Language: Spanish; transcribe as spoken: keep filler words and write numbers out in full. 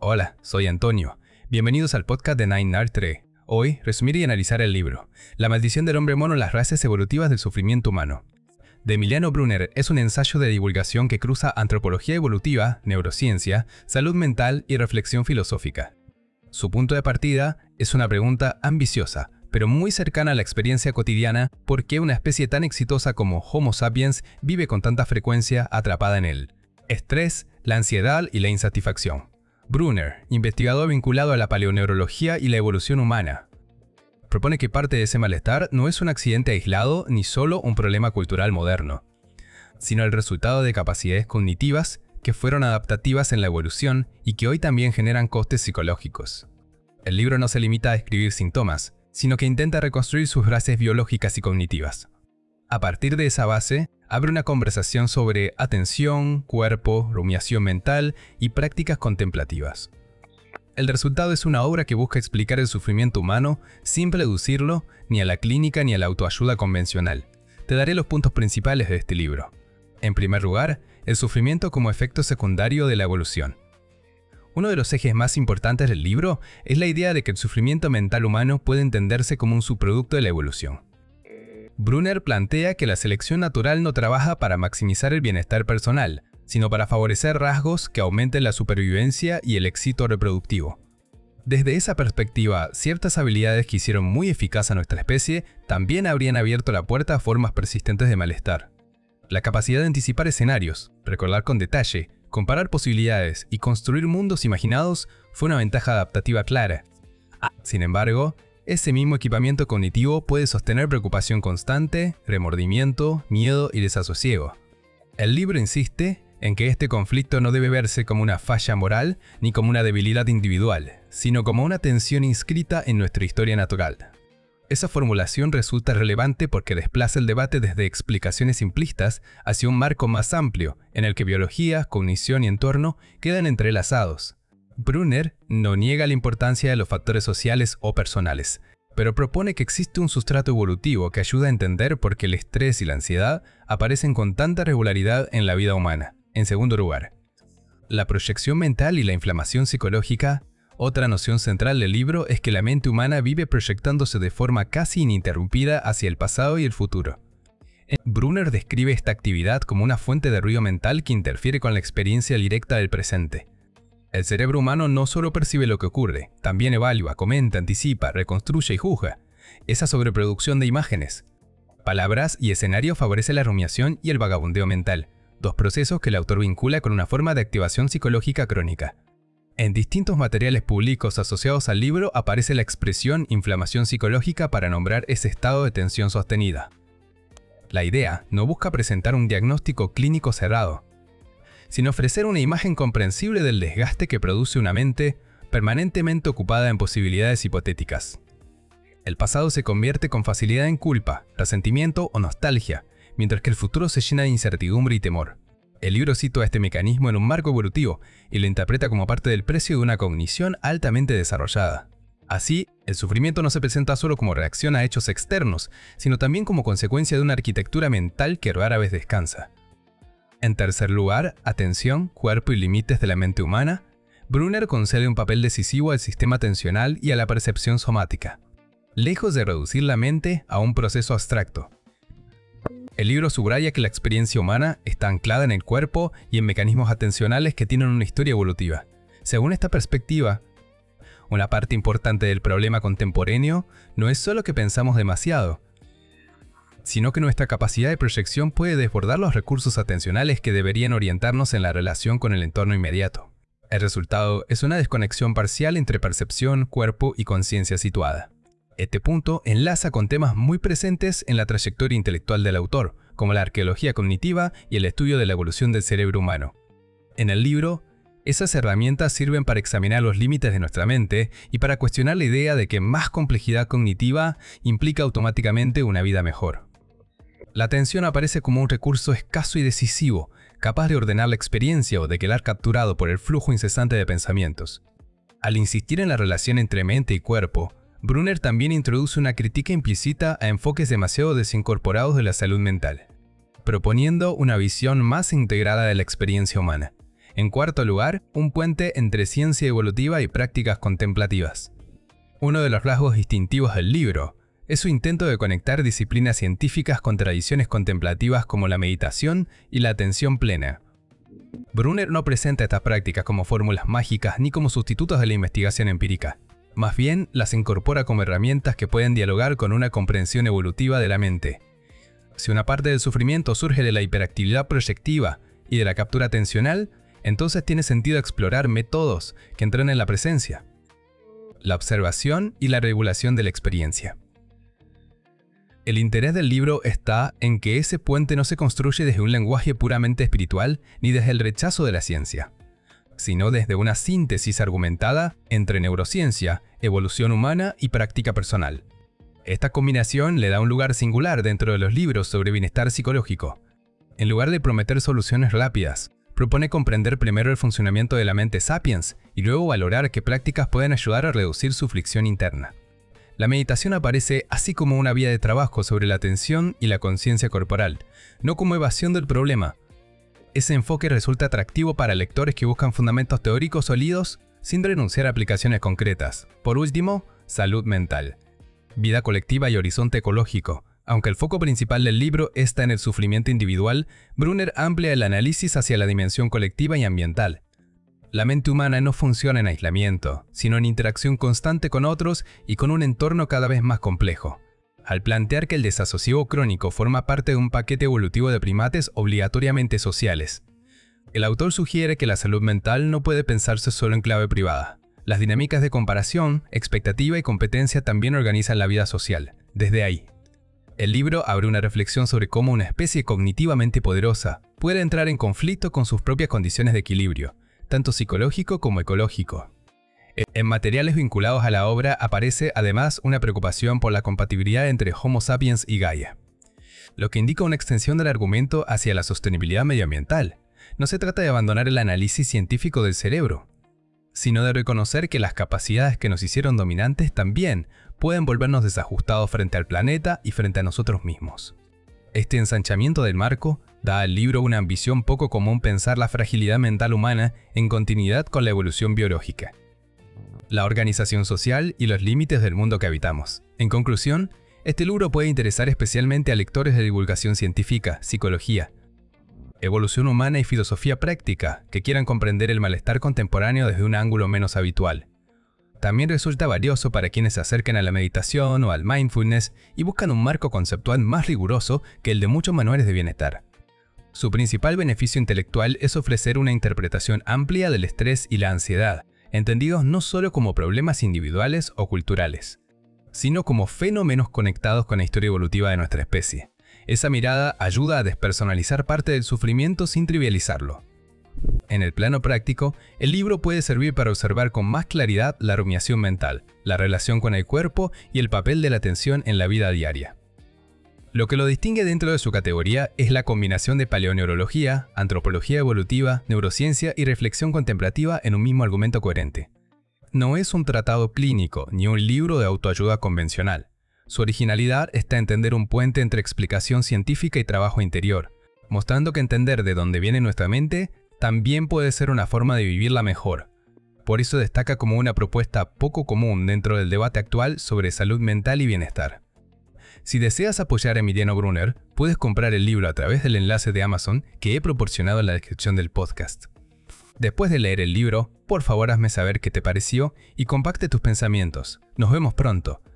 Hola, soy Antonio. Bienvenidos al podcast de Nine Art tres. Hoy, resumir y analizar el libro La maldición del hombre mono, las raíces evolutivas del sufrimiento humano, de Emiliano Brunner. Es un ensayo de divulgación que cruza antropología evolutiva, neurociencia, salud mental y reflexión filosófica. Su punto de partida es una pregunta ambiciosa, pero muy cercana a la experiencia cotidiana: ¿por qué una especie tan exitosa como Homo sapiens vive con tanta frecuencia atrapada en el estrés, la ansiedad y la insatisfacción? Brunner, investigador vinculado a la paleoneurología y la evolución humana, propone que parte de ese malestar no es un accidente aislado ni solo un problema cultural moderno, sino el resultado de capacidades cognitivas que fueron adaptativas en la evolución y que hoy también generan costes psicológicos. El libro no se limita a describir síntomas, sino que intenta reconstruir sus bases biológicas y cognitivas. A partir de esa base, abre una conversación sobre atención, cuerpo, rumiación mental y prácticas contemplativas. El resultado es una obra que busca explicar el sufrimiento humano sin reducirlo ni a la clínica ni a la autoayuda convencional. Te daré los puntos principales de este libro. En primer lugar, el sufrimiento como efecto secundario de la evolución. Uno de los ejes más importantes del libro es la idea de que el sufrimiento mental humano puede entenderse como un subproducto de la evolución. Brunner plantea que la selección natural no trabaja para maximizar el bienestar personal, sino para favorecer rasgos que aumenten la supervivencia y el éxito reproductivo. Desde esa perspectiva, ciertas habilidades que hicieron muy eficaz a nuestra especie también habrían abierto la puerta a formas persistentes de malestar. La capacidad de anticipar escenarios, recordar con detalle, comparar posibilidades y construir mundos imaginados fue una ventaja adaptativa clara. Sin embargo, ese mismo equipamiento cognitivo puede sostener preocupación constante, remordimiento, miedo y desasosiego. El libro insiste en que este conflicto no debe verse como una falla moral ni como una debilidad individual, sino como una tensión inscrita en nuestra historia natural. Esa formulación resulta relevante porque desplaza el debate desde explicaciones simplistas hacia un marco más amplio, en el que biología, cognición y entorno quedan entrelazados. Brunner no niega la importancia de los factores sociales o personales, pero propone que existe un sustrato evolutivo que ayuda a entender por qué el estrés y la ansiedad aparecen con tanta regularidad en la vida humana. En segundo lugar, la proyección mental y la inflamación psicológica. Otra noción central del libro es que la mente humana vive proyectándose de forma casi ininterrumpida hacia el pasado y el futuro. Brunner describe esta actividad como una fuente de ruido mental que interfiere con la experiencia directa del presente. El cerebro humano no solo percibe lo que ocurre, también evalúa, comenta, anticipa, reconstruye y juzga. Esa sobreproducción de imágenes, palabras y escenarios favorece la rumiación y el vagabundeo mental, dos procesos que el autor vincula con una forma de activación psicológica crónica. En distintos materiales públicos asociados al libro aparece la expresión inflamación psicológica para nombrar ese estado de tensión sostenida. La idea no busca presentar un diagnóstico clínico cerrado, sino ofrecer una imagen comprensible del desgaste que produce una mente permanentemente ocupada en posibilidades hipotéticas. El pasado se convierte con facilidad en culpa, resentimiento o nostalgia, mientras que el futuro se llena de incertidumbre y temor. El libro sitúa este mecanismo en un marco evolutivo y lo interpreta como parte del precio de una cognición altamente desarrollada. Así, el sufrimiento no se presenta solo como reacción a hechos externos, sino también como consecuencia de una arquitectura mental que rara vez descansa. En tercer lugar, atención, cuerpo y límites de la mente humana. Brunner concede un papel decisivo al sistema atencional y a la percepción somática, lejos de reducir la mente a un proceso abstracto. El libro subraya que la experiencia humana está anclada en el cuerpo y en mecanismos atencionales que tienen una historia evolutiva. Según esta perspectiva, una parte importante del problema contemporáneo no es solo que pensamos demasiado, sino que nuestra capacidad de proyección puede desbordar los recursos atencionales que deberían orientarnos en la relación con el entorno inmediato. El resultado es una desconexión parcial entre percepción, cuerpo y conciencia situada. Este punto enlaza con temas muy presentes en la trayectoria intelectual del autor, como la arqueología cognitiva y el estudio de la evolución del cerebro humano. En el libro, esas herramientas sirven para examinar los límites de nuestra mente y para cuestionar la idea de que más complejidad cognitiva implica automáticamente una vida mejor. La atención aparece como un recurso escaso y decisivo, capaz de ordenar la experiencia o de quedar capturado por el flujo incesante de pensamientos. Al insistir en la relación entre mente y cuerpo, Brunner también introduce una crítica implícita a enfoques demasiado desincorporados de la salud mental, proponiendo una visión más integrada de la experiencia humana. En cuarto lugar, un puente entre ciencia evolutiva y prácticas contemplativas. Uno de los rasgos distintivos del libro es su intento de conectar disciplinas científicas con tradiciones contemplativas como la meditación y la atención plena. Brunner no presenta estas prácticas como fórmulas mágicas ni como sustitutos de la investigación empírica. Más bien, las incorpora como herramientas que pueden dialogar con una comprensión evolutiva de la mente. Si una parte del sufrimiento surge de la hiperactividad proyectiva y de la captura atencional, entonces tiene sentido explorar métodos que entrenen en la presencia, la observación y la regulación de la experiencia. El interés del libro está en que ese puente no se construye desde un lenguaje puramente espiritual ni desde el rechazo de la ciencia, sino desde una síntesis argumentada entre neurociencia, evolución humana y práctica personal. Esta combinación le da un lugar singular dentro de los libros sobre bienestar psicológico. En lugar de prometer soluciones rápidas, propone comprender primero el funcionamiento de la mente sapiens y luego valorar qué prácticas pueden ayudar a reducir su fricción interna. La meditación aparece así como una vía de trabajo sobre la atención y la conciencia corporal, no como evasión del problema. Ese enfoque resulta atractivo para lectores que buscan fundamentos teóricos sólidos sin renunciar a aplicaciones concretas. Por último, salud mental, vida colectiva y horizonte ecológico. Aunque el foco principal del libro está en el sufrimiento individual, Brunner amplía el análisis hacia la dimensión colectiva y ambiental. La mente humana no funciona en aislamiento, sino en interacción constante con otros y con un entorno cada vez más complejo. Al plantear que el desasosiego crónico forma parte de un paquete evolutivo de primates obligatoriamente sociales, el autor sugiere que la salud mental no puede pensarse solo en clave privada. Las dinámicas de comparación, expectativa y competencia también organizan la vida social. Desde ahí, el libro abre una reflexión sobre cómo una especie cognitivamente poderosa puede entrar en conflicto con sus propias condiciones de equilibrio, tanto psicológico como ecológico. En materiales vinculados a la obra aparece además una preocupación por la compatibilidad entre Homo sapiens y Gaia, lo que indica una extensión del argumento hacia la sostenibilidad medioambiental. No se trata de abandonar el análisis científico del cerebro, sino de reconocer que las capacidades que nos hicieron dominantes también pueden volvernos desajustados frente al planeta y frente a nosotros mismos. Este ensanchamiento del marco da al libro una ambición poco común: pensar la fragilidad mental humana en continuidad con la evolución biológica, la organización social y los límites del mundo que habitamos. En conclusión, este libro puede interesar especialmente a lectores de divulgación científica, psicología, evolución humana y filosofía práctica que quieran comprender el malestar contemporáneo desde un ángulo menos habitual. También resulta valioso para quienes se acercan a la meditación o al mindfulness y buscan un marco conceptual más riguroso que el de muchos manuales de bienestar. Su principal beneficio intelectual es ofrecer una interpretación amplia del estrés y la ansiedad, entendidos no solo como problemas individuales o culturales, sino como fenómenos conectados con la historia evolutiva de nuestra especie. Esa mirada ayuda a despersonalizar parte del sufrimiento sin trivializarlo. En el plano práctico, el libro puede servir para observar con más claridad la rumiación mental, la relación con el cuerpo y el papel de la atención en la vida diaria. Lo que lo distingue dentro de su categoría es la combinación de paleoneurología, antropología evolutiva, neurociencia y reflexión contemplativa en un mismo argumento coherente. No es un tratado clínico ni un libro de autoayuda convencional. Su originalidad está en tender un puente entre explicación científica y trabajo interior, mostrando que entender de dónde viene nuestra mente también puede ser una forma de vivirla mejor. Por eso destaca como una propuesta poco común dentro del debate actual sobre salud mental y bienestar. Si deseas apoyar a Emiliano Brunner, puedes comprar el libro a través del enlace de Amazon que he proporcionado en la descripción del podcast. Después de leer el libro, por favor hazme saber qué te pareció y comparte tus pensamientos. Nos vemos pronto.